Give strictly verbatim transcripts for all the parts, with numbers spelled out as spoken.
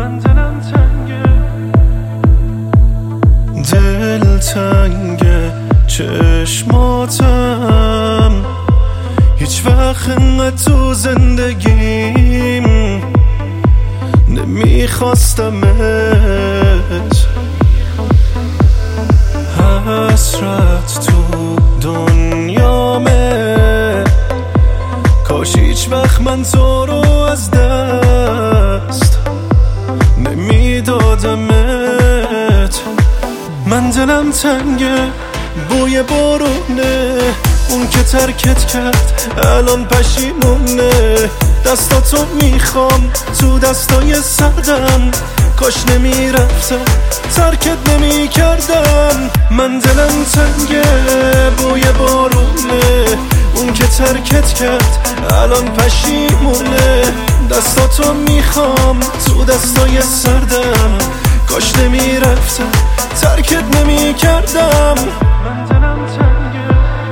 من دلم تنگه، دل تنگه، چشماتم هیچ وقت انقدر تو زندگیم نمیخواستمت. حسرت تو دنیامه، کاش هیچ وقت من تو رو از دست نمیدادمت. من دلم تنگه، بوی بارونه، اون که ترکت کرد الان پشیمونه. دستاتو میخوام تو دستای سردم، کاش نمیرفتم ترکت نمیکردم. من دلم تنگه، بوی بارونه، اون که ترکت کرد الان پشیمونه. دستاتو میخوام تو دستای سردم، کاش نمیرفتم ترکت نمیکردم. من دلم تنگه،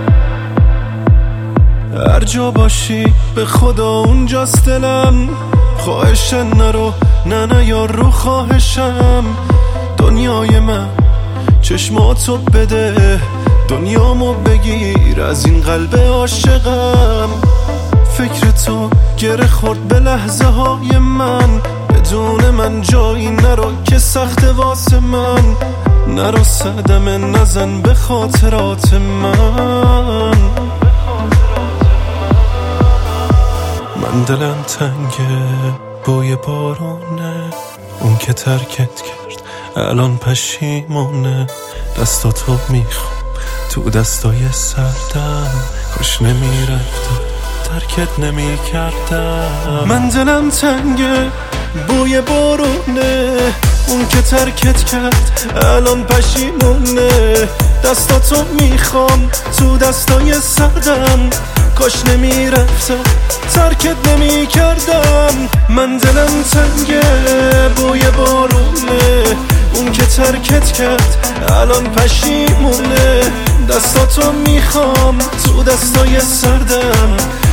هر جا باشی به خدا اونجاست دلم. خواهشن نرو، نه نه یار رو خواهشم. دنیای من چشماتو بده، دنیامو بگیر از این قلب عاشقم. فکر تو گره خورد به لحظه های من، بدون من جایی نرو که سخت واسه من. نرو صدمه نزن به خاطرات من. من دلم تنگه، بوی بارونه، اون که ترکت کرد الان پشیمونه. دستاتو میخوام تو دستای سردم، کاش نمیرفتم ترکت نمیکردم. من دلم تنگه، بوی بارونه، اون که ترکت کرد الان پشیمونه. دستاتو میخوام تو دستای سردم، کاش نمیرفتم ترکت نمیکردم. من دلم تنگه، بوی بارونه، اون که ترکت کرد الان پشیمونه. دستاتو میخوام تو دستای سردم،